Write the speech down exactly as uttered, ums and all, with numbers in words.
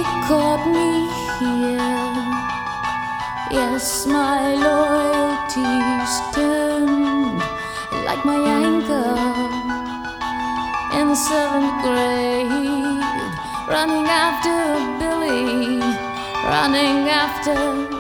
caught me here. Yes, my loyalty's turned like my anchor in seventh grade, running after Billy, running after